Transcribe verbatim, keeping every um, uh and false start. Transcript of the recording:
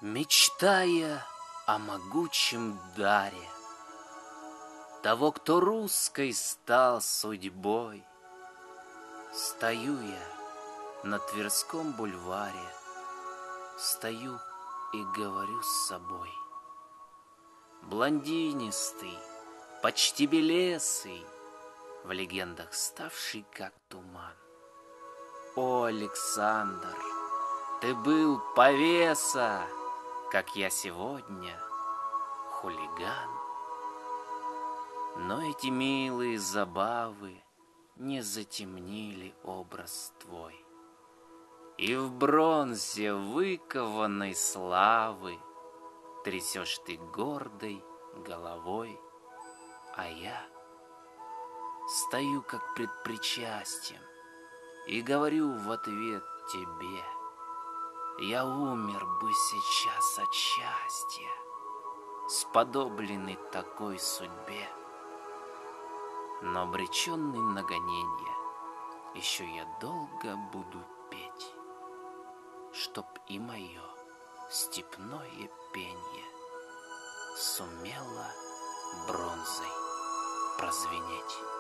Мечтая о могучем даре того, кто русской стал судьбой, стою я на Тверском бульваре, стою и говорю с собой. Блондинистый, почти белесый, в легендах ставший как туман. О, Александр, ты был повеса, как я сегодня хулиган. Но эти милые забавы не затемнили образ твой, и в бронзе выкованной славы трясешь ты гордой головой, а я стою как пред причастием и говорю в ответ тебе: я умер бы сейчас от счастья, сподобленный такой судьбе. Но обреченный на гоненье, еще я долго буду петь, чтоб и мое степное пенье сумело бронзой прозвенеть.